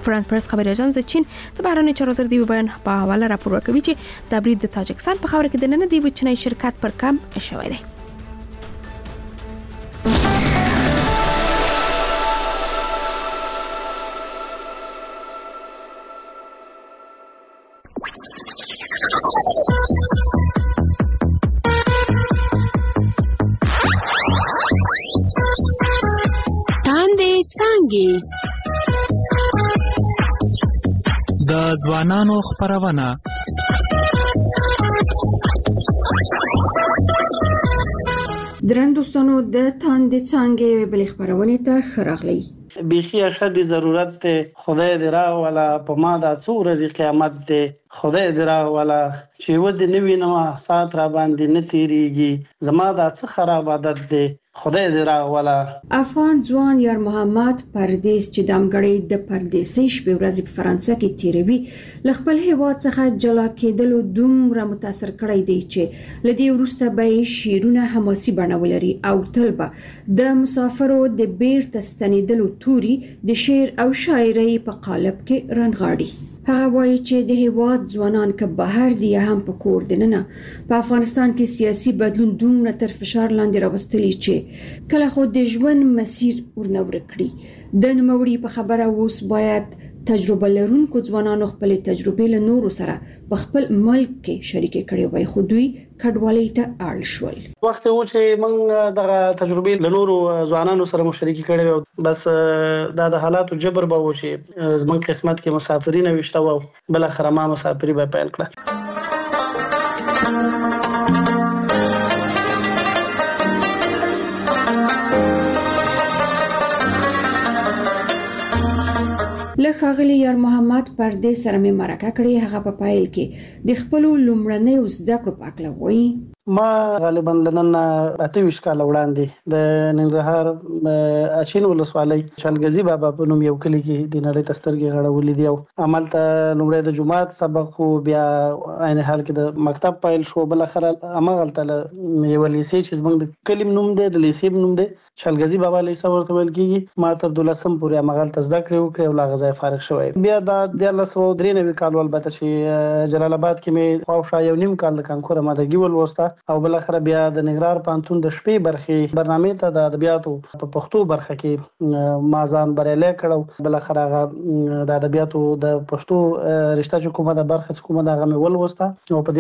فرانس پرس خبري اژانس چین د بهرنی چارو وزیر دی بیان په حواله راپور ورکوي چې د برید د تاجکستان په خاور کې د نن دی وچنی شرکت پر کم شوی دی. د ځوانانو خپرونه درن دوستانو د تاندې څانګې بلې خپرونې ته ښه راغلی. بیخي اشد ضرورت ته خدای دې راولا په ما دا څو ورځې قیامت دې خدای دې راولا چې ود نوی نو سات را باندې نه تیریږي زما دا څه خراب عادت دې خدای دې راولا. افغان ځوان یار محمد پردیس چې د امګړې د پردیسي شپې ورځې په فرانسه کې تیروي ل خپل هیواد څخه جلا کېدلو دومره متاثر کړی دی چې لدی وروسته به شیرونه حماسي بڼه ولري او طلبه د مسافرو د بیرته ستنېدلو توري د شعر او شاعرۍ په قالب کې رنغاړي. هغه وایي چې د هیواد ځوانان که بهر دي هم په کور دننه په افغانستان کې سیاسي بدلون دومره تر فشار لاندې راوستلی چې کله خو د ژوند مسیر ورنور کړی د نوموړي په خبره اوس باید تجربه لرونکو ځوانانو خپل تجربې له نورو سره په خپل ملک کې شریک کړي وای خو دوی کډوالۍ ته اړ شول. وخت و چې موږ دغه تجربې له نورو ځوانانو سره مشارکت کړي بس د حالاتو جبر به و چې زمونږ قسمت کې مسافرین وشته و بل اخر ما مسافری به پیل کړه. لخاغلی یار محمد پردیس سره مې مرکه کړې هغه په پایل کې د خپل لومړنۍ زده کړو په اړه وایي. ما غالبا لنن 28 کال وړاندې د ننګرهار اچین ولسوالۍ شلګزي بابا په نوم یو کلی کې د نړۍ تسترګي غړولې دی او عمل ته لومړی د جمعات سبق خو بیا عین حال کې د مکتب پایل شو بل اخر امغلته یو لیسې چې زمونږ د کلم نوم دی د لیسې نوم دی شلګزي بابا لیسې ورته ویل کیږي ما تر 12 پورې امغلته زده کړو او لا غزای فارغ شوی بیا د 1993 کال ولبته چې جلال آباد کې مې خواوشا یو نیم کال د کانکور ماده ګول وسته او بل اخر بیا د ننګرهار پانتون د شپې برخې برنامه ته د ادبیاتو په پښتو برخه کې مازان بریاله کړو بل اخر هغه د ادبیاتو د پښتو رشته حکومت د برخه حکومت هغه مې ول وسته او په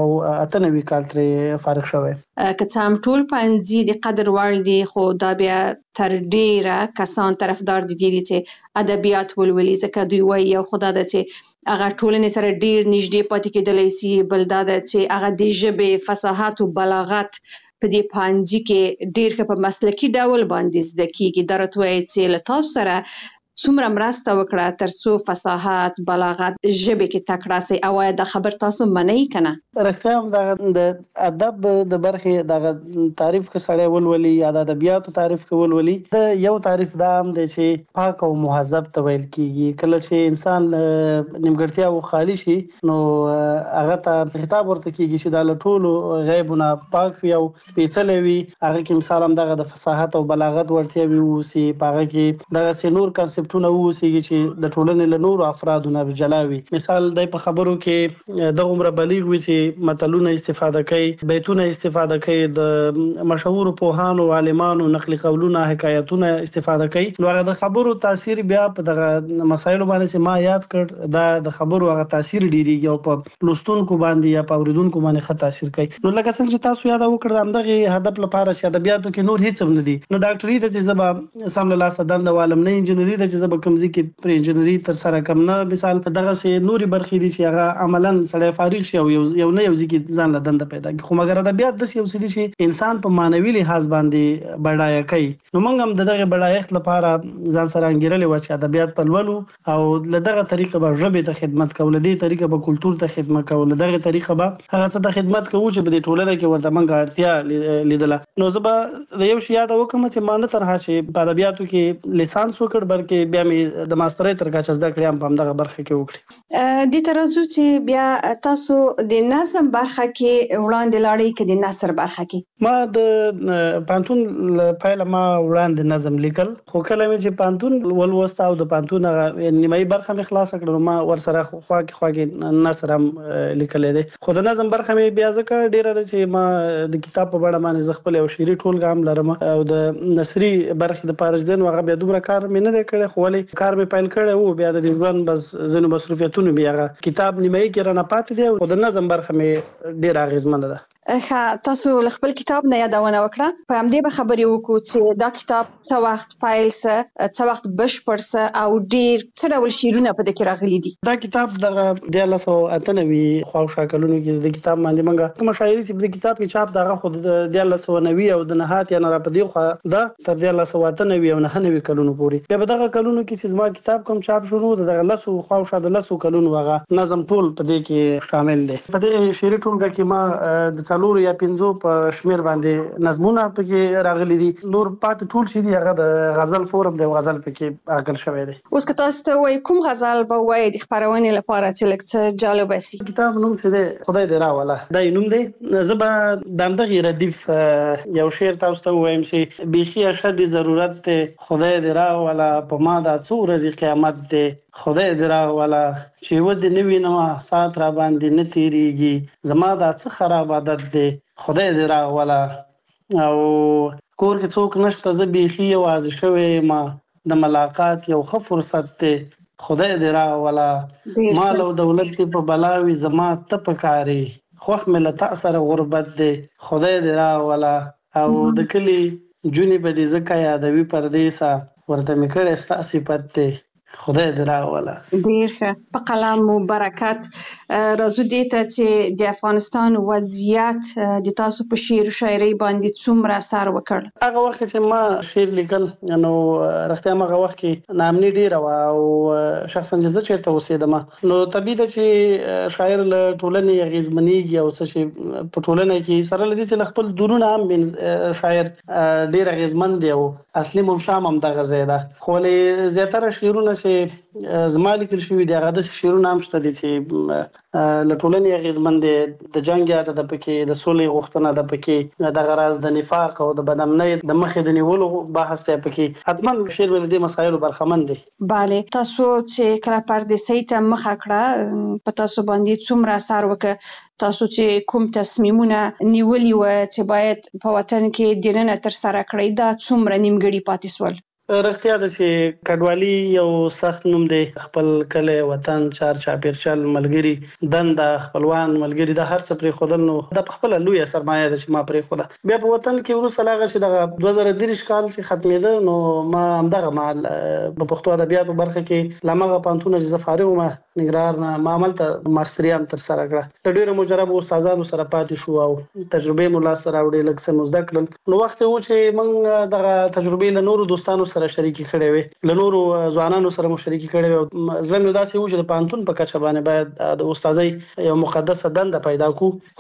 1998 کال ترې فارغ شوی. که څام ټول پنځه د قدر وړ دي خو دا بیا تر ډیره کسان طرفدار دي چې ادبیات ولولي ځکه دوی وایي یو خدای د چې هغه ټولنې سره ډیر نږدې پاتې کېدلی سي بل دا د چې هغه د ژبې فصاحت او بلاغت په دې پنځه کې ډیر په مسلکي ډول باندې زده کیږي درته وایي چې له تاسو سره څومره مرسته وکړه ترڅو فصاحت بلاغت ژبه کې تکړه سي او دا خبر تاسو منئ کنه رښتیا هم د ادب د برخه د تعریف کې سړی ولولي یا د ادبیاتو تعریف کې ولولي د یو تعریف دا هم دی چې پاک او مهذب ته ویل کیږي کله چې انسان نیمګړتیا او خالی شي نو هغه ته خطاب ورته کیږي چې د ټولو غیبونه پاک وي او سپېڅلې وي هغه کې مثال هم دغه د فصاحت او بلاغت ورته وي او سي پاغه کې دغه نور کنسپټ ټونه وسیږي چې د ټولنې له نورو افرادونو جلاوي مثال د په خبرو کې د عمر بلیغ وي چې متلونه استفاده کوي بیتونه استفاده کوي د مشهور پوهانو عالمانو نقل قولونه حکایتونه استفاده کوي نو هغه د خبرو تاثیر بیا په دغه مسایلو باندې چې ما یاد کړ دا د خبرو هغه تاثیر ډیریږي او په لوستونکو باندې یا په اوریدونکو باندې ښه تاثیر کوي نو لکه څنګه چې تاسو یاد وکړم دغه هدف لپاره چې ادبیاتو کې نور هیڅ نه دي نو ډاکټري ته چې زبا سم له لاسه دند عالم نه انجنیری ته زب کمزې کې پر انجنیری تر سره کم نه مثال دغه سي نوري برخې دي چې هغه عملاً سړی فارغ شي او یو نه یو ځکه ځان له دند پیدا کی خو مګر ادبیات د یو سړي چې انسان په مانوي لحاظ باندې بډای کوي نو موږ هم دغه بډایښت لپاره ځان سره انګیرلې و چې ادبیات په لولو او دغه طریقه به ژبه ته خدمت کول دي طریقه به کلچر ته خدمت کول دغه طریقه به هغه څه ته خدمت کوو چې په ټولنه کې ورته موږ اړتیا لیدله نو زه به د یو شی یاد وکم چې مان ترها چې په ادبیاتو کې لیسانس وکړ بلکې چې بیا مې د ماسترۍ تر کچه زده کړې هم په همدغه برخه کې وکړې. د ترازو چې بیا تاسو د نظم برخه کې وړاندې لاړې کې د نثر برخه کې ما د پانتون پایله ما وړاندې نظم لیکل، خو کله مې چې پانتون ولوست او د پانتون نیمایي برخه مې خلاص کړل، ما ورسره خواږه نثر هم لیکلې دي. خو د نظم برخه مې بیا ځکه ډیره ده چې ما د کتاب په بڼه باندې زه خپل یو شعري ټولګه هم لرم او د نثري برخې د پاره ځین هغه بیا دومره کار مې نه دی کړی، خو ولې کار مې پیل کړی وو بیا د ژوند بس ځینو مصروفیتونو بیا کتاب نیمایي کې رانه پاتې دی او د نظم برخه مې ډیره اغیزمنه ده. تاسو خپل کتاب نه یادونه وکړه، په همدې به خبرې وکړو چې دا کتاب څه وخت پیل سه، څه وخت بشپړ سه او ډیر څه ډول شعرونه په دې کې راغلي دي. دا کتاب د 1998 خواوشا کلونو کې د کتاب باندې منګه کوم شاعري چې په کتاب کې چاپ دغه خود د 1990 او د نهات یا نه را پدې خو دا تر 1998 او 99 کلونو پورې بیا په دغه کلونو کې چې زما کتاب کوم چاپ شروع د 10 خواوشا د 10 کلونو هغه نظم ټول په دې کې شامل دي. په دې شعري ټولګه کې ما د 4 یا 5 په شمیر باندې نظمونه پکې راغلي دي، نور پات ټول شي دي هغه د غزل فورم د غزل پکې اغل شوی دی. اوس که تاسو ته وای کوم غزل به وای د خبرونې لپاره چې لکه جالب شي؟ کتاب نوم څه دی؟ خدای دې راوله دا نوم دی. زبا دمدغه ردیف یو شعر تاسو ته وایم چې بیخي اشد ضرورت ته خدای دې راوله په ما دا څو ورځې قیامت دی، خدای دې راوله چې ود نوی نو سات را باندې نه تیریږي، زما دا څه خراب عادت دی، خدای دې راوله او کور کې څوک نشته، زه بیخي یوازې شوی ما، د ملاقات یو ښه فرصت دی، خدای دې راوله مال او دولت دې په بلاوي زما ته پکاري، خوښ مې له تا سره غربت دی، خدای دې راوله او د کلي جونې به دې ځکه یادوي پردیسه، ورته مې کړی ستا صفت دی، خدای دې راوله. ډیر ښه، په قلم و برکت. راځو دې ته چې د افغانستان وضعیت د تاسو په شعر او شاعري باندې څومره اثر وکړ؟ هغه وخت چې ما شعر لیکل نو رښتیا هغه وخت کې ناامني ډیره وه او شخصا زه چیرته اوسېدم نو طبیعي ده چې شاعر له ټولنې اغېزمنېږي او څه چې په ټولنه کې سره له دې چې خپل درونه هم شاعر ډیر اغېزمن دی او اصلي منشام هم دغه ځای ده، خو ولې زیاتره شعرونه چې زما لیکل شوي دي هغه داسې شعرونه هم شته دي چې له ټولنې اغېزمن دي، د جنګ یاد ده پکې، د سولې غوښتنه ده پکې، دغه راز د نفاق او د بدامنۍ د مخې د نیولو بحث دی پکې، حتما شعر له دې مسایلو برخمن دی. بله، تاسو چې کله پردیسۍ ته مخه کړه په تاسو باندې څومره اثر وکړ؟ تاسو چې کوم تصمیمونه نیولي و چې باید په وطن کې دننه ترسره کړئ دا څومره نیمګړي پاتې سول؟ رښتیا ده چې کډوالي یو سخت نوم دی، خپل کلی، وطن، چار چاپیرچل، ملګري، دنده، خپلوان، ملګري د هر څه پرېښودل نو دا په خپله لویه سرمایه ده چې ما پرېښوده. بیا په وطن کې وروسته له هغه چې دغه 2023 کال چې ختمېده نو ما همدغه مهال په پښتو ادبیاتو برخه کې له همغه پوهنتونه چې زه فارغ وم ننګرهار نه ما هملته ماستري هم ترسره کړه، له ډېرو مجربو استادانو سره پاتې شو او تجربې مو لاسته راوړې، لږ څه مو زده کړل. نو وخت و چې موږ دغه تجربې له نورو دوستانو سره شریکې کړې وې، له نورو ځوانانو سره مو شریکې کړې وې. زړه مې داسې و چې د پوهنتون په کچه باندې باید د استادۍ یو مقدسه دنده پیدا کړو،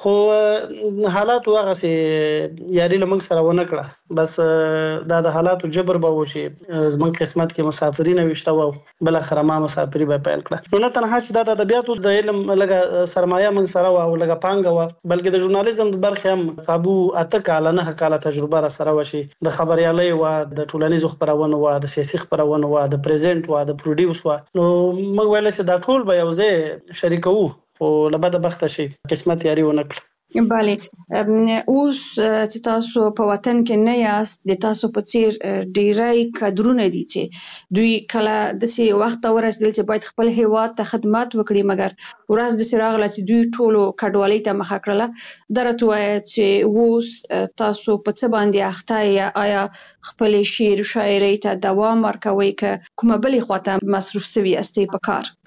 خو حالاتو هغسې یاري له موږ سره ونه کړه. بس دا د حالاتو جبر به و چې زموږ قسمت کې مسافري نه ویشته وه او بالاخره ما مسافري به پیل کړه. نو نه تنها چې دا د ادبیاتو د علم لږه سرمایه موږ سره وه او لږه پانګه وه، بلکې د ژورنالیزم د برخې هم قابو 8 کاله 9 کاله تجربه را سره وه چې د خبریالۍ وه، د ټولنیزو خپرونو وه، د سیاسي خپرونو وه، د پریزنټ وه، د پروډیوس وه. نو موږ ویل چې دا ټول به یو ځای شریکوو، خو له بده بخته شي قسمت یاري ونه کړه. بله، اوس چې تاسو په وطن کې نه یاست، د تاسو په څیر ډیری کادرونه دي چې دوی کله داسې وخت ته ورسېدل چې باید خپل هیواد ته خدمت وکړي، مګر ورځ داسې راغله چې دوی ټولو کډوالۍ ته مخه کړله. دا راته ووایه چې اوس تاسو په څه باندې اخته یې؟ آیا خپلې شعر و شاعرۍ ته دوام ورکوئ که کومه بلې خواته مصروف سوي یاستئ په کار؟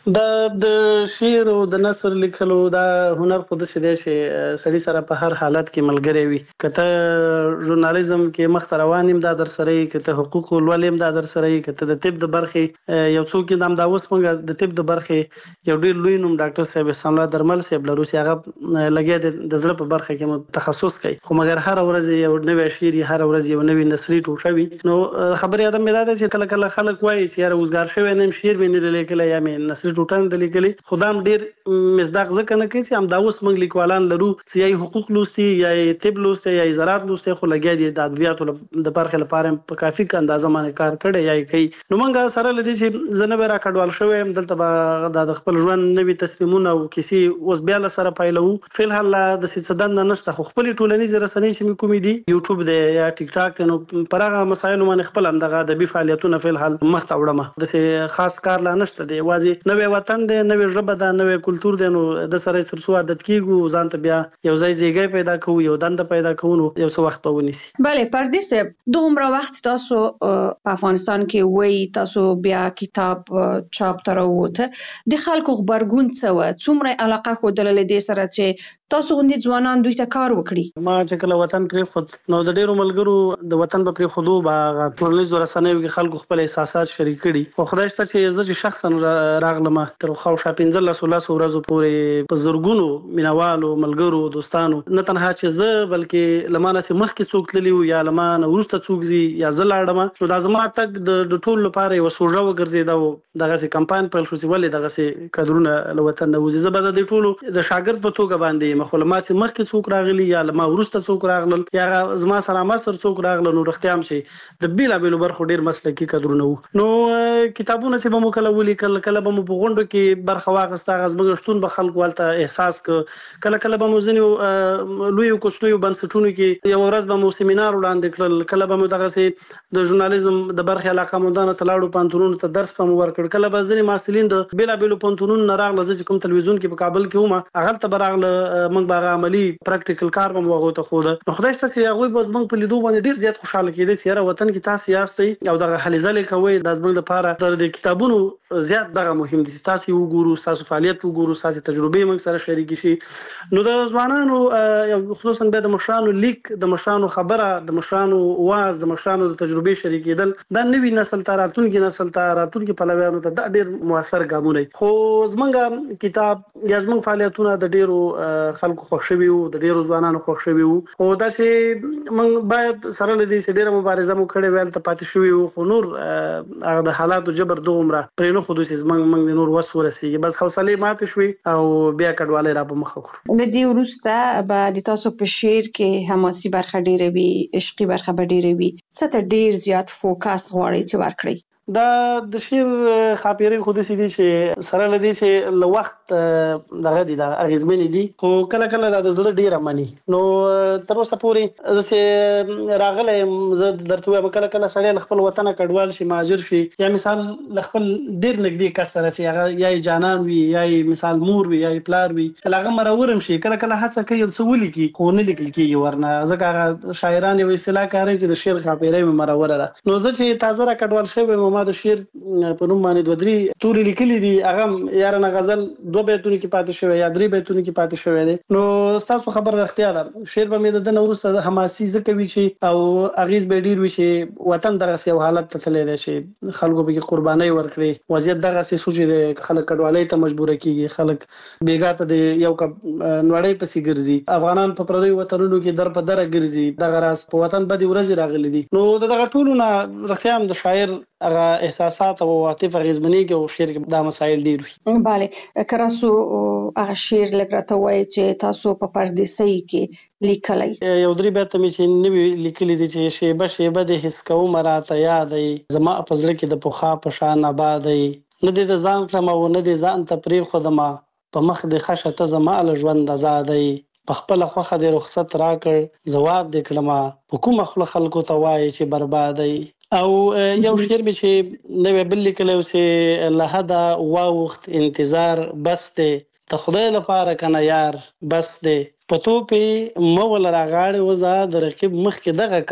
د شعر او د نثر لیکلو دا هنر خو داسې دی چې سړي سره په هر حالت کې ملګری وي. که ته ژورنالیزم کې مخته روان یم دا در سره یي، که ته حقوق لولې یم دا در سره یي، که ته د طب د برخې یو څوک یې دا اوس موږ د طب د برخې یو ډېر لوی نوم ډاکټر صاحب احسان الله درمل صاحب لرو چې هغه لګیا د زړه په برخه کې تخصص کوي، خو مګر هر ورځ یو نوی شعر هر ورځ یو نوی نثري ټوټه وي. نو خبرې ادم مې دا ده چې کله کله خلک وایي چې یاره اوسګار شوی نه یم، شعر مې نه دی لیکلی یا مې نثري ټوټه نه ده لیکلې، خو دا هم ډېر مصداق ځکه نه کوي چې همدا اوس موږ لیکوالان لرو چې یا یې حقوق لوستي یا یې طب لوستی یا یې زراعت لوستی، خو لګیا دي د ادبیاتو د برخې لپاره په کافي اندازه باندې کار کړی یا یې کوي. نو موږ سره له دې چې زه نه به راکډوال شوی یم، دلته به د خپل ژوند نوي تصمیمونه او کیسې اوس بیا له سره پیلوو. فلحال داسې څه دنده نشته، خو خپلې ټولنیزې رسنۍ چې مې کومې دي، یوټیوب دی یا ټیک ټاک دی، نو پر هغه مسایلو باندې خپل همدغه ادبي فعالیتونه فلحال مخته وړم. داسې خاص کار لا نشته دی، یوازې نوی وطن دی، نوی ژبه ده، نوی کلتور دی، نو د سره تر څو عادت کېږو ځان ته بیا یو ځای ځایګی پیدا کوو، یو دنده پیدا کوو، نو یو څه وخت به ونیسي. بله پردیس صاحب، دومره وخت تاسو په افغانستان کې وایي، تاسو بیا کتاب چاپ ته راووته، د خلکو غبرګون څه و؟ څومره علاقه ښودله له دې سره چې تاسو غوندې ځوانان دوی ته کار وکړي؟ ما چې کله وطن پرېښود، نو د ډېرو ملګرو د وطن په پرېښودو به ټولنیزو رسنیو کې خلکو خپل احساسات شریک کړي. خو خدای شته چې زه چې شخصا راغلم تر خاوشا 15 ورځو پورې په زرګونو مینوالو ملګرو دوستانو، نه تنها چې زه بلکې له ما نه چې مخکې څوک تللي وو یا له ما نه وروسته څوک ځي یا زه لاړم، نو دا زما تګ د ټولو لپاره یوه سوژه وګرځېده. دغسې کمپاین پیل شو چې ولې دغسې کادرونه له وطن نه وځي. زه به د دې ټولو د شاګرد په توګه باندې یم، خو له ما چې مخکې څوک راغلي یا له ما وروسته څوک راغلل یا زما سره مصر څوک راغلل، نو رښتیا هم چې د بېلابېلو برخو ډېر مسلکي کادرونه وو. نو کتابونه چې به مو کله ولیکل، کله به مو په غونډو کې برخه واخیسته، هغه زموږ شتون به خلکو هلته احساس کړه. کله به مو ځینې لویو کوچنیو بنسټونو کې یوه ورځ به مو سیمینار وړاندې کړل، کله به مو دغسې د ژورنالیزم د برخې علاقهمندانو ته لاړو، پوهنتونونو ته درس به مو ورکړ. کله به ځینې محصلین د بېلابېلو پوهنتونونو نه راغله، زه چې کوم تلویزیون کې په کابل کې وم هغلته به راغله، موږ به هغه عملي پراکټیکل کار به مو هغوی ته ښوده. نو خدای شته چې هغوی به زموږ په لیدو باندې ډېر زیات خوشحاله کېدی چې یاره وطن کې تاسې یاستئ او دغه هلې ځلې کوئ. دا زموږ لپاره د کتابونو زیات دغه مهم دي چې تاسې وګورو، ستاسو فعالیت وګورو، ستاسې تجربې موږ سره شریکې شي. نو د ځوانانو خصوصا بیا د مشرانو لیک، د مشرانو خبره، د مشرانو واز، د مشرانو د تجربې شریکېدل، دا نوي نسل ته، راتلونکي نسل ته، راتلونکي پلویانو ته دا ډېر مؤثر ګامونه. خو زموږ کتاب یا زموږ فعالیتونه د ډېرو خلکو خوښ شوي وو، د ډېرو ځوانانو خوښ شوي وو. خو داسې موږ باید سره له دې چې ډېره مبارزه مو کړې ویل ته پاتې شوي وو، خو نور هغه د حالاتو جبر دغومره پرې نه ښودو چې موږ د نور وس ورسېږي. بس حوصلې ماتې شوې او بیا کډوالۍ را په مخه کړو. له دې وروسته به د تاسو په شعر کې حماسي برخه ډېره وي، عشقي برخه به ډېره وي، څه ته ډېر زیات فوکس غواړئ چې ورکړئ؟ دا د شعر خاپیرې خو داسې دي چې سره له دې چې له وخت دغه دي، دا اغېزمنې دي، خو کله کله دا د زړه ډېره مني. نو تر اوسه پورې زه چې راغلی یم، زه درته ووایم کله کله سړی له خپل وطنه کډوال شي، مهاجر شي، یا مثال له خپل ډېر نږدې کس سره چې هغه یا یې جانان وي یا یې مثال مور وي یا یې پلار وي، کله هغه مرور هم شي، کله کله هڅه کوي یو څه ولیکي خو نه لیکل کېږي ورنه، ځکه هغه شاعران یو اصطلاح کاروي چې د شعر خاپیرۍ مې مروره ده. نو زه چې تازه را کډوال شوی یم، ما د شعر په نوم باندې 2-3 تورې لیکلي دي، هغه یارانه غزل 2 بیتونو کې پاتې شوی یا 3 بیتونو کې پاتې شوی دی. نو ستاسو خبره رښتیا ده، شعر به مې د ده نه وروسته حماسي ځکه وي چې او اغېز به ډېر وي چې وطن دغسې یو حالت ته تللی دی چې خلکو پکې قربانۍ ورکړي. وضعیت دغسې سو چې خلک کډوالۍ ته مجبوره کېږي، خلک بېګا ته د یو کپ نړۍ پسې ګرځي، افغانان په پردیو وطنونو کې در په دره ګرځي، دغه راز په وطن بدې ورځې راغلي دي. نو د دغه ټولو نه رښتیا هم د شاعر هغه احساسات او عاطفه اغېزمنېږي او شعر کې دا مسایل ډېر وي. بله که راسو هغه شعر لږ راته ووایئ چې تاسو په پردیسۍ کې لیکلی. یو 3 بیته مې چې نوي لیکلي دي چې شیبه شیبه دې حس کومه راته یادی، زما په زړه کې د پخوا په شان آبادی، نه دې د ځان کړم او نه دې ځان ته پرېښودمه، په مخ دې ښه ته زما له ژوند ازادی، په خپله خوښه دې رخصت راکړ ځواب دې کړمه، په کومه خوله خلکو ته وایې چې بربادی. او یو شعر مې چې نوی بل لیکلی و چې له حده واوښت انتظار بس دی، د خدای لپاره که نه یار بس دی، په توپې مه ولره غاړې وځه د رقیب مخکې دغه کار،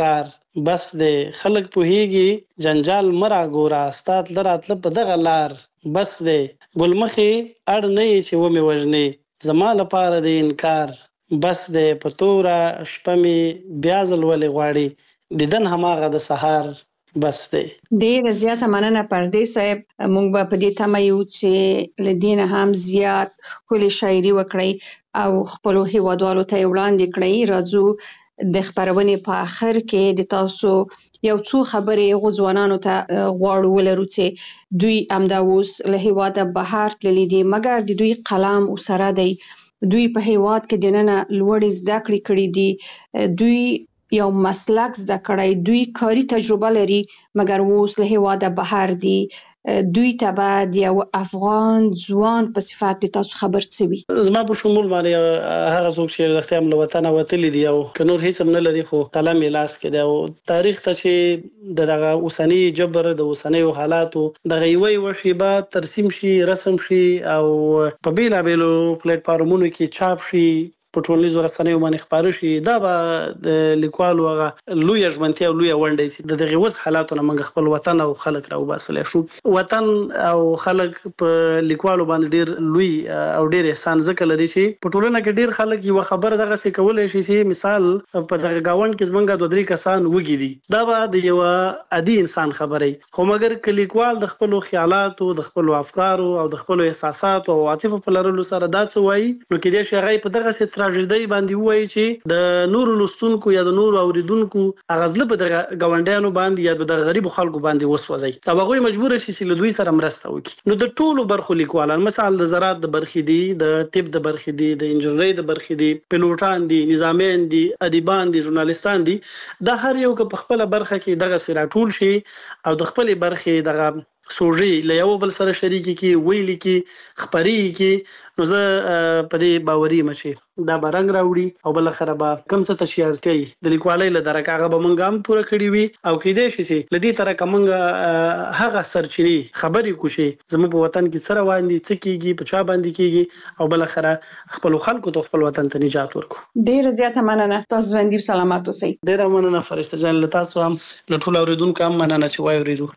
بس د خلک پوهیږي جنجال مرا ګورا استاد لراتله په دغه لار بس د ګلمخي اړ نه چې و می وژنې زما لپاره د انکار بس د پتورا شپمي بیازل ولې غواړي دیدن هماغه د سحر بس دی. ډېر زیاته مننه پردیس صاحب. موږ به په دې تمه یو چې لدین هم زیات ښکلې شاعري وکړئ او خپلو هیوادوالو ته یې وړاندې کړئ. راځو د خپرونې په آخر کې د تاسو یو څو خبرې هغو ځوانانو ته غواړو ولرو چې دوی همدا اوس له هیواده بهر تللي دي مګر د دوی قلم ورسره دی. دوی په هیواد کې دننه لوړې زده کړې کړې دي، دوی یو مسلک زده کړی، دوی کاري تجربه لري مګر اوس له هیواده بهر دي. دوی ته به د یو افغان ځوان په صفت د تاسو خبر څه وي؟ زما په شمول باندې هغه څوک چې رښتیا هم له وطنه وتلي دي او که نور هیڅ هم نه لري خو قلم یې لاس کې دی او تاریخ ته چې دغه اوسني جبر د اوسنیو حالاتو دغه یوه شیبه ترسیم شي، رسم شي او په بیلابیلو پلیټ فارمونو کې چاپ شي، په ټولنیزو رسنیو باندې خپاره شي. دا به د لیکوالو هغه لویه ژمنتیا او لویه ونډه چې د دغه وضع حالاتو نه موږ خپل وطن او خلک راوباسلی شو. وطن او خلک په لیکوالو باندې ډېر لوی او ډېر احسان ځکه لري چې په ټولنه کې ډېر خلک یوه خبره دغسې کولی شي چې مثال په دغه ګاونډ کې زموږ 2-3 کسان وږي دي، دا به د یوه عادي انسان خبرې خو مګر که لیکوال د خپلو خیالاتو، د خپلو افکارو او د خپلو احساساتو او عاطفو په لرلو سره دا څه وایي نو کېدای شي هغه یې په دغسې تراژیدۍ باندې ووایي چې د نورو لوستونکو یا د نورو اوریدونکو هغه زړه په دغه ګاونډیانو باندې یا د غریبو خلکو باندې وسوځي او هغوی مجبوره شي چې له دوی سره مرسته وکړي. نو د ټولو برخو لیکوالان مثال د زراعت د برخې دي، د طب د برخې دي، د انجنیرۍ د برخې دي، پیلوټان دي، نظامیان دي، ادیبان دي، ژورنالیستان دي، دا هر یو که په خپله برخه کې دغسې راټول شي او د خپلې برخې دغه سوژې له یو بل سره شریکې کړي، ویلي کړي، خپرې کړي، نو زه په دې باوري یم چې دا به رنګ راوړي او بالاخره به کوم څه ته چې اړتیا وي د لیکوالۍ له درکه هغه به موږ هم پوره کړي وي او کیدای شي چې له دې طرحه موږ هغه سرچینې خبرې وکړو چې زموږ په وطن کې څه روان دي، څه کیږي، په چا باندې کیږي او بالاخره خپلو خلکو ته خپل وطن ته نجات ورکړو. ډېره زیاته مننه. تاسو ژوندي سلامات اوسئ. ډېره مننه فرشته جان، له تاسو هم له ټولو اورېدونکو هم مننه چې واورېدو.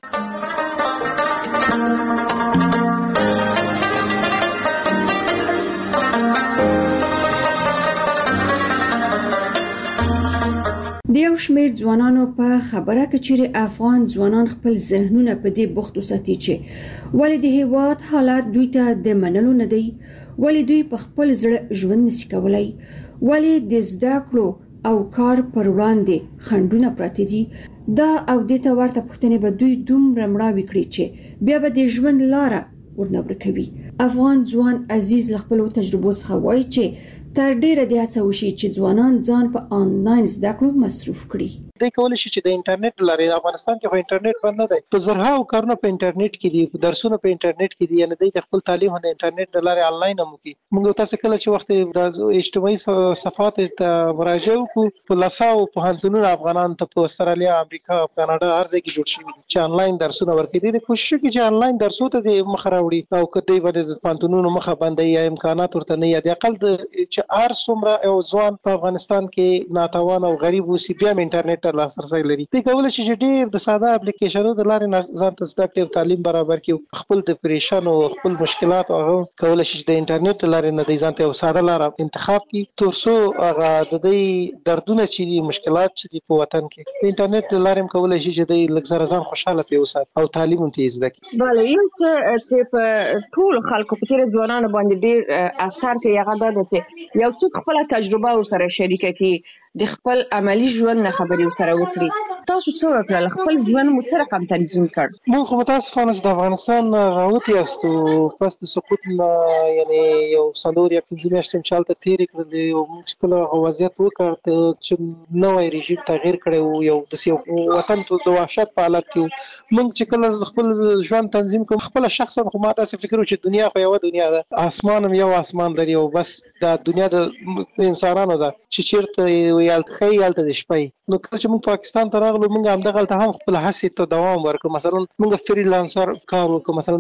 د یو شمېر ځوانانو په خبره کې چې افغان ځوانان خپل ذهنونه په دې بوخت وساتي چې ولې د هیواد حالات دوی ته د منلو نه دی، ولې دوی په خپل زړه ژوند نشي کولای، ولې د زده کړو او کار پر وړاندې خنډونه پراته دي. دا او د ته ورته پوښتنې به دوی دومره مړاوي کړي چې بیا به د ژوند لاره ورنه ورکوي. افغان ځوان عزیز له خپلو تجربو څخه وایي چې تر ډیره د هڅه وشي چې ځوانان ځان په آنلاین زده کړو مصروف کړي. دوی کولی شي چې د انټرنیټ لارې افغانستان کې خو انټرنیټ بند نه دی، په زرهاو کارونه په انټرنیټ کې دي، درسونه په انټرنیټ کې دي، یعنی دوی د خپل تعلیم د انټرنیټ لارې آنلاین هم کوي. موږ تاسو کله چې وخت د اجتماعي صفحات ته مراجعه وکړو په لاساو پوهنتونونو افغانان ته په استرالیا، امریکا او کاناډا هر ځای کې جوړ شوي چې آنلاین درسونه ورکوي. دوی کوشش کوي چې آنلاین درسونه ته د مخ راوړي او کله باندې پوهنتونونو مخه باندې یا امکانات ورته نه یا د اقل چې هر څومره یو ځوان په افغانستان کې ناتوان او غریب اوسي بیا انټرنیټ ته لاسرسی لري. دوی کولی شي چې ډېر د ساده اپلیکیشنونو د لارې ځان ته زده کړي او تعلیم برابر کړي، خپل د پریشان او خپل مشکلات هغه کولی شي چې د انټرنیټ لارې نه ځان ته یو ساده لار انتخاب کړي تر څو هغه د دې دردونه چې دي، مشکلات چې دي په وطن کې د انټرنیټ لارې کولی شي چې د لږ زره ځان خوشاله پرې وساتي او تعلیم هم تیز زده کړي. بله، یو چې په ټولو خلکو په تېره ځوانانو باندې ډېر اثر کوي هغه دا ده چې یو څوک خپله تجربه ورسره شریکه کړي، د خپل عملي ژوند نه خبرې ورسره وکړي. تاسو څه وکړل؟ خپل ژوند مو څه رقم تنظیم کړ؟ موږ خو متاسفانه چې د افغانستان راوتي یاستو پس د سقوط نه یعنی یو 4 یا 5 میاشتې چې هلته تېرې کړلې او موږ چې کله وضعیت وکړ چې نوی رژیم تغییر کړی و، یو داسې وطن د وحشت په حالت کې و. موږ چې کله خپل ژوند تنظیم کوم خپله شخصا خو ما داسې فکر و چې دنیا خو یوه دنیا ده، اسمان هم یو اسمان لري او بس دا دنیا د انسانانو ده چې چېرته یا ښه هلته د شپه. نو کله چې موږ پاکستان ته راغلو راغلو موږ هم دغه ته هم خپل هڅې ته دوام ورکړو. مثلا موږ فریلانسر کار وکړو، مثلا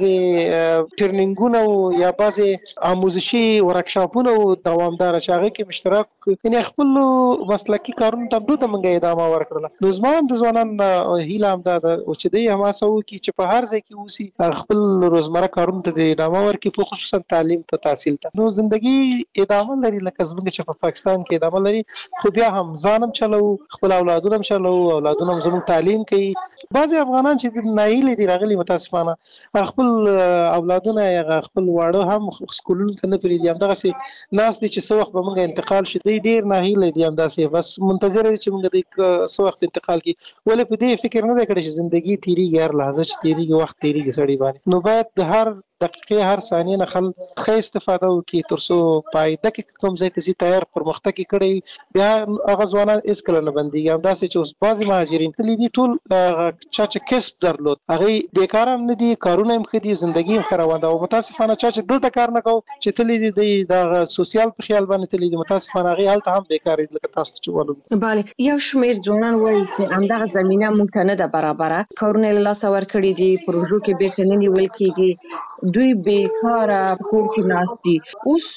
بعضې ټریننګونه یا بعضې آموزشي ورکشاپونه دوامدار چې هغه کې مشترک یعنی خپل مسلکی کارونه ته د موږ ادامه ورکړل. نو زما د ځوانان هیله هم ده چې دوی هماسه وکړي چې په هر ځای کې اوسي خپل روزمره کارونه ته ادامه ورکړي، په خصوصا تعلیم ته تحصیل ته. نو زندگی ادامه لري لکه زموږ چې په پاکستان کې ادامه لري، خو بیا هم ځانم چلو، خپل اولادونه هم چلو، اولادونه هم زموږ تعلیم کوي. بعضې افغانان چې ناهیلې دي راغلي متاسفانه خپل اولادونه یا خپل واړه هم سکولونو ته نه پرېږدي، همدغسې ناست دي چې څه وخت به موږ انتقال شي. دوی ډېر ناهیلې دي، همداسې بس منتظر دي چې موږ دوی څه وخت انتقال کړي. ولې په دې فکر نه دی کړی چې زندگی تېرېږي، هر لحظه چې تېرېږي وخت تېرېږي سړي باندې. نو باید د هر دقیقې هر ثانیې نه خلک ښه استفاده وکړي تر څو په آینده کې کوم ځای ته ځي تیار پرمختګ یې کړی بیا هغه ځوانان هېڅکله نه بندېږي. همداسې چې اوس بعضې مهاجرین تللي دي، ټول چا چې کسب درلود هغوی بېکاره هم نه دي، کارونه هم ښه دي، زندګي هم ښه روانه ده. او متاسفانه چا چې دلته کار نه کوو چې تللي دي دوی د سوسیال په خیال باندې تللي دي، متاسفانه هغوی هلته هم بېکاره دي لکه تاسو چې ولولو. بله، یو شمېر ځوانان وایي چې همدغه زمینه موږ ته نه ده برابره، کارونه یې له لاسه ورکړي دي، پروژو کې بېرته نه نیول کېږي، دوی بېکاره په کور کې ناست دي.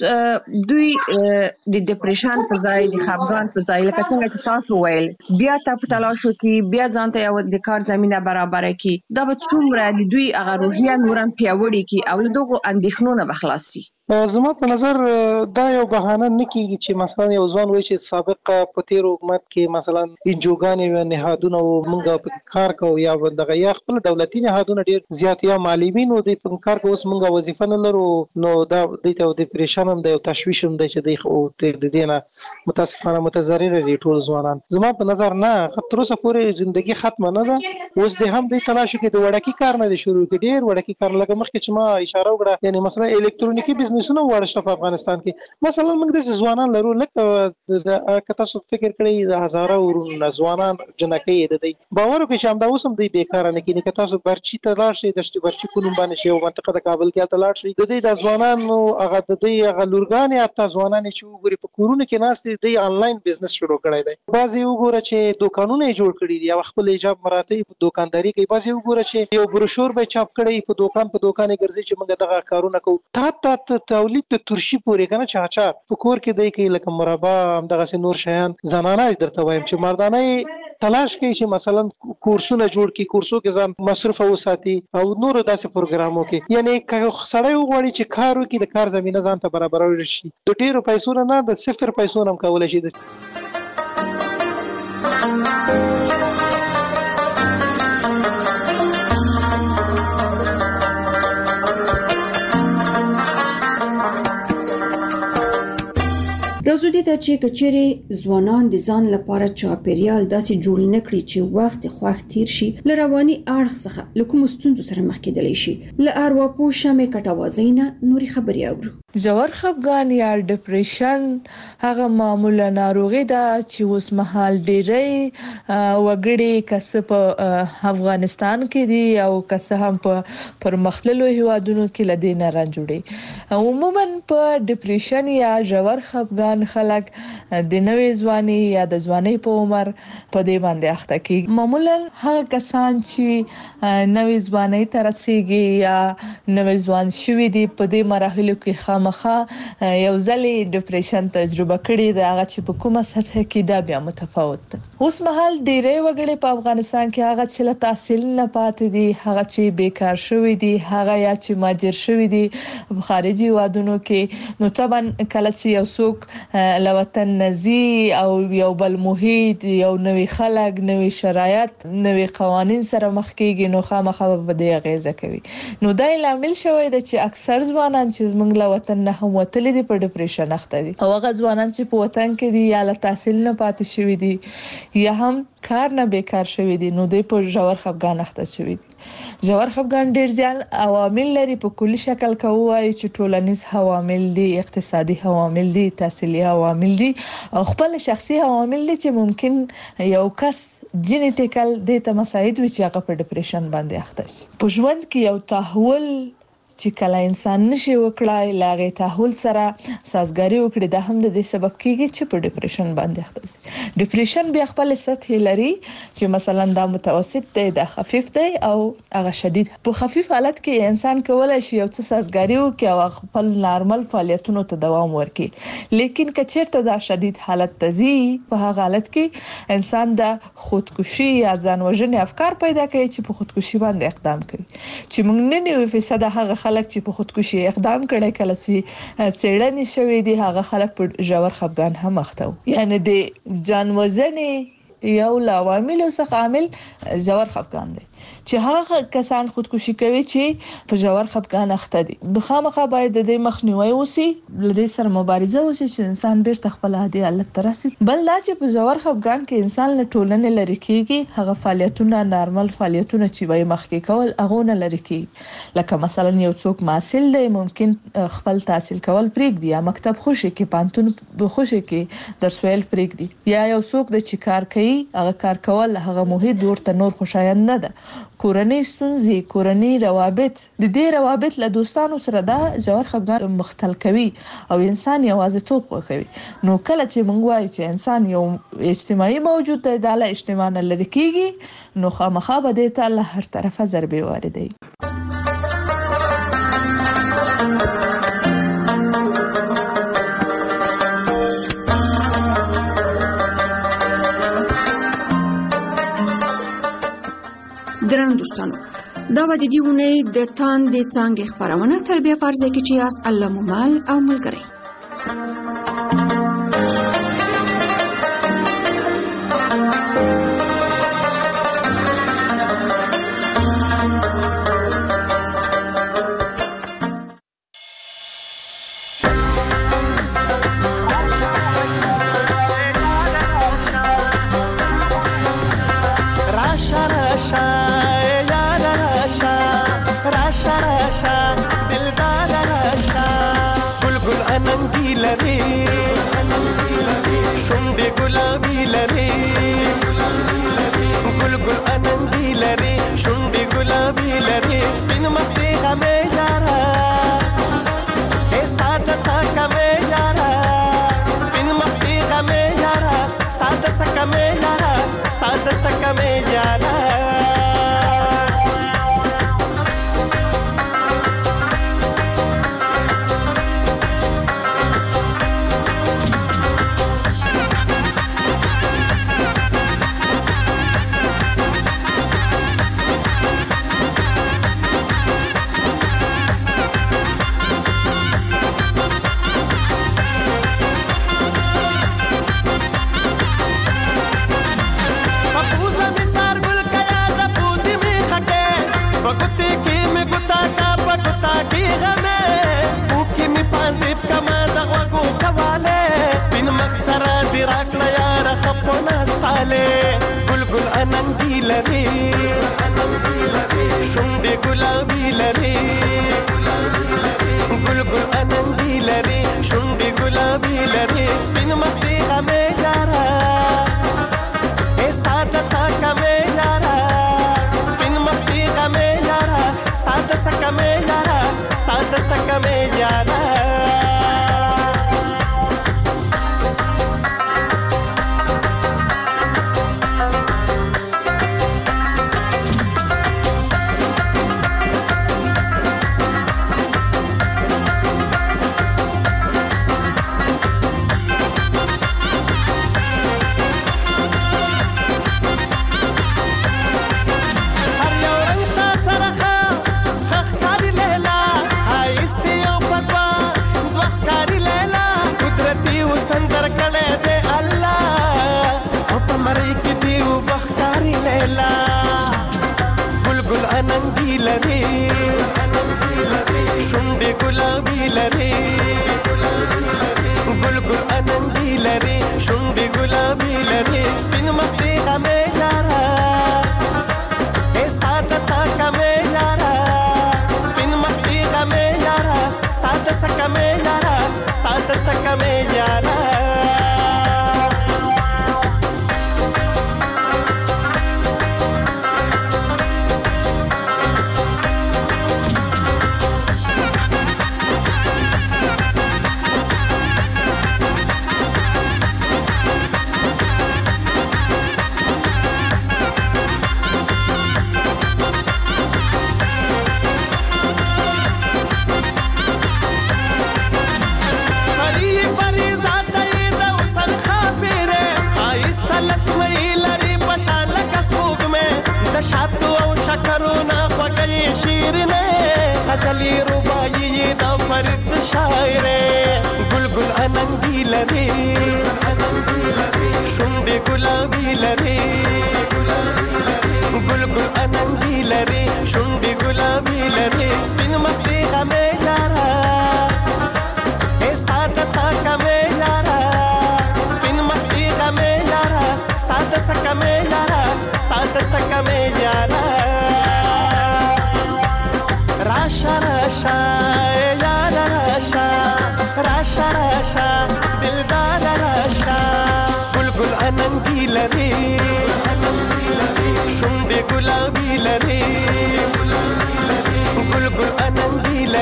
اوس دوی د ډپریشن په ځای، د خفګان په ځای، لکه څنګه چې تاسو ویل، بیا ته په تلاش وکړي، بیا ځان ته یو د کار زمینه برابره کړي، دا به څومره د دوی هغه روحیه نور هم پیاوړې کړي او له دغو اندېښنو نه به خلاص شي. زما په نظر دا یو بهانه نه کېږي چې مثلا یو ځوان وایي چې سابق په تېرو حکومت کې مثلا انجوګانې وې، نهادونه وو، موږ پکې کار کوو، یا دغه یا خپل دولتي نهادونه ډېر زیات یا معلمین وو، دوی په کار کوو. اوس موږ وظیفه نه لرو، نو دا دوی ته ډپریشن هم دی او تشویش هم دی چې دوی د دې نه متاسفانه متضرره دي ټول ځوانان. زما په نظر نه، تر اوسه پورې زندګي ختمه نه ده. اوس دې هم دوی تلاش وکړي د وړکي کار نه دی شروع کړي، ډېر وړکي کار لکه مخکې چې ما اشاره وکړه، یعنې مثلا الکترونیکي بزنسونه وړ شته په افغانستان کې. مثلا موږ داسې ځوانان لرو لکه که تاسو فکر کړئ د هزاره ورونه ځوانان جنکۍ د دوی باور وکړئ چې همدا اوس هم دوی بېکاره نه کېني. که تاسو برچي ته لاړ شئ، دشت برچي په نوم باندې شي یو منطقه د کابل کې، هلته لاړ شئ، د دوی د ځوانانو هغه د دوی هغه لورګانې حتی ځوانانې چې وګورئ په کورونو کې ناست دي، دوی آنلاین بزنس شروع کړی دی. بعضې وګوره چې دوکانونه یې جوړ کړي دي او خپل ایجاب مراتب په دوکانداري کوي. بعضې وګوره چې یو بروشور به یې چاپ کړی، په دوکان یې ګرځي چې موږ دغه کارونه کوو. تا تولید د ترشي پورې که نه چې اچار په کور کې دی کوي، لکه مربا، همدغسې نور شیان. زنانه درته وایم چې مردانه یې تلاش کوي چې مثلا کورسونه جوړ کړي، کورسو کې ځان مصروفه وساتي او نورو داسې پروګرامو کې. یعنې که سړی وغواړي چې کار وکړي، د کار زمینه ځان ته برابرولی شي، د ډېرو پیسو نه، د صفر پیسو نه هم کولی شي. راځو دې ته چې کچېرې ځوانان د ځان لپاره چاپېریال داسې جوړ نه کړي چې وخت خوښ تیر شي، له رواني اړخ څخه له کومو ستونزو سره مخ کېدلی شي. له ارواپوه شمې کټوازۍ نه نورې خبرې اورو. ژور خفګان یا ډپریشن هغه معمولا ناروغي ده چې اوس مهال ډېری وګړي که څه په افغانستان کې دي او که څه هم په پرمختللو هیوادونو کې له دې نه رنځ وړي. عموما په ډپریشن یا ژور خفګان خلک د نوې ځواني یا د ځواني په عمر په دې باندې اخته کیږي. معمولا هغه کسان چې نوې ځواني ته رسیږي یا نوې ځوان شوي دي، په دې مراحلو کې خامخا یو ځلې ډپریشن تجربه کړي ده، هغه چې په کومه سطح کې دا بیا متفاوت ده. اوس مهال ډېری وګړي په افغانستان کې هغه چې له تحصیل نه پاتې دي، هغه چې بیکار شوي دي، هغه یا چې مهاجر شوي دي په خارجي هیوادونو کې. نو طبعا کله چې یو څوک له وطن نزي او یو بل محیط، یو نوې خلک، نوې شرایط، نوې قوانین سره مخ کېږي، نو خامخا به دې اغیزه کوي. نو دا لامل شوی دی چې اکثر ځوانان چې زموږ له وطن نه هم وتلي دي په ډپریشن اخته دي، او هغه ځوانان چې په وطن کې دي یا له تحصیل نه پاتې شوي دي یا هم کار نه بیکار شوي دي، نو دوی په ژور خفګان اخته شوي دي. ژور خفګان ډېر زیات عوامل لري. په کلي شکل که ووایو چې ټولنیز عوامل دي، اقتصادي عوامل دي، تحصیلي عوامل دي او خپل شخصي عوامل دي چې ممکن یو کس جینیټیکل دې ته مساعد وي چې هغه په ډپریشن باندې اخته شي. په ژوند کې یو تحول چې کله انسان نشي وکړای لاغه تحول سره سازګاری وکړي دا هم د دې سبب کیږي چې په ډیپریشن باندې اخته شي. ډیپریشن بیا خپل سطح لري چې مثلا دا متوسط دی، دا خفیف دی او هغه شدید. په خفیف حالت کې انسان کولای شي یو څه سازګاری وکړي او خپل نارمل فعالیتونو ته دوام ورکړي، لیکن کچیرته دا شدید حالت تزي په هغه حالت کې انسان د خودکشي یا ځان وژنې افکار پیدا کوي چې په خودکشي باندې اقدام کوي. چې موږ 99% هغه خلک چې په خودکشي اقدام کړي کله چې سیړنی شوی دي هغه خلک په ژور خفګان هم اخته وي. یعنی د ځان وژنې یو لوامل او څخه عامل ژور خفګان دی چې هغه کسان خودکشي کوي چې په ژور خفګان اخته دي. بخامخه باید د دې مخنیوي وسی، لدې سره مبارزه وسی چې انسان بیرته خپل عادي حالت ته راسي. بل دا چې په ژور خفګان کې انسان له ټولنې لري کیږي، هغه فعالیتونه نارمل فعالیتونه چې وای مخکې کول هغه نه لري کیږي. لکه مثلا یو څوک محصل دی ممکن خپل تحصیل کول پریږدي یا مکتب خوشي کې پانتون بخوشي کې درس ویل پریږدي، یا یو څوک د چې کار کوي هغه کار کول هغه محیط ورته نور خوشایند نه ده. کورنۍ ستونزې، کورنۍ روابط، د دې روابط له دوستانو سره دا ژور خفګان مختل کوي او انسان یوازیتوب خوښوي. نو کله چې موږ وایو چې انسان یو اجتماعي موجود دی، دا له اجتماع نه لري کیږي، نو خامخا به دې ته له هر طرفه ضربې واردوي. درنو دوستانو، دا و د دې اونۍ د تاندې څانګې خپرونه تر بیا پرځای کې چې یاست الله مو مل او ملګری. شونډې ګلابي لري، ګل ګل اننګي لري، شونډې ګلابي لري، سپین مخ دې غمې یاره، ستا د سکه مې یاره، سپین مخ دې غمې یاره، ستا د سکه مې یاره، ستا د سکه مې یاره. سپین مخسره دی راکړه یاره خپو نستاله، ګل ګل اننګي لري، شونډې ګلابي لري، ګل ګل اننګي لري، شونډې ګلابي لري، سپین مخ دې غمې یاره، ستا د سکه مې یاره، سپین مخ دې غمې یاره، ستا د سکه مې یاره، ستا د سکه مې یاره. شونډې ګلابي لري، ګل ګل اننګي لري، شونډې ګلابي لري، سپین مخ دې غمې یاره، ستا د سکه مې یاره، سپین مخ دې غمې یاره، ستا د سکه مې یاره، ستا د سکه مې یاره. د شاتو او شکرونه خوږې شیرینې غزلې رباعي د فرید شاعرې ګل ګل اننګي لري شونډې ګلابي لري ګل ګل اننګي لري شونډې ګلابي لري سپین مخ دې غمې یاره ستا د سکه مې یاره سپین مخ دې غمې یاره ستا د سکه مې یاره ستا د سکه مې یاره راشه راشه یاره راشه راشه راشه دلدار راشه ګل ګل اننګي لري شونډې ګلابي لري ګل ګل اننګي لري